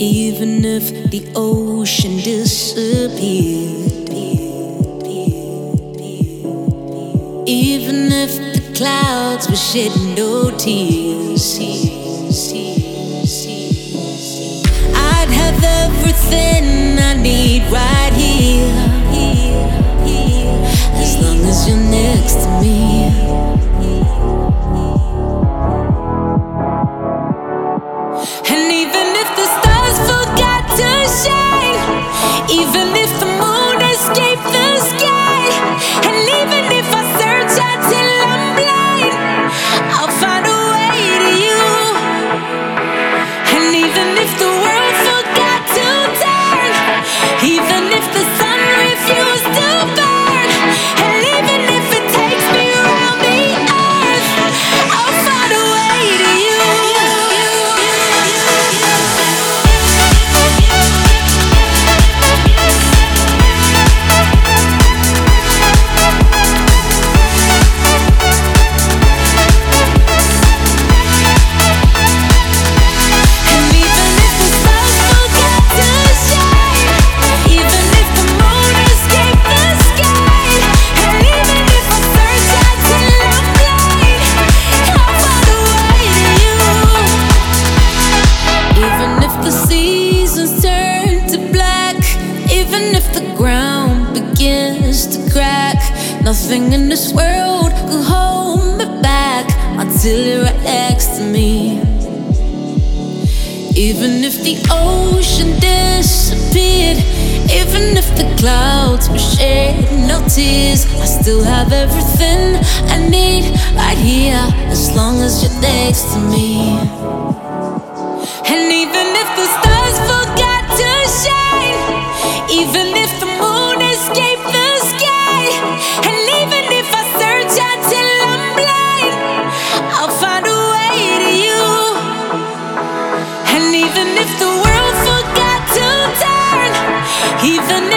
Even if the ocean disappeared, even if the clouds were shedding no tears, I'd have everything I need right here, as long as you're next to me. And even if the stars forgot to shine, even if the moon escaped the sky, and even if I search out till I'm blind, I'll find a way to you. And even if the world forgot to turn, even if the sun refused to burn, and even if it takes me around the earth, I'll find a way to you. Nothing in this world could hold me back until you're right next to me. Even if the ocean disappeared, even if the clouds were shedding no tears, I still have everything I need right here, as long as you're next to me. And even if the stars forgot to shine, even if the moon escaped the sky, and even if I search out till I'm blind, I'll find a way to you. And even if the world forgot to turn, even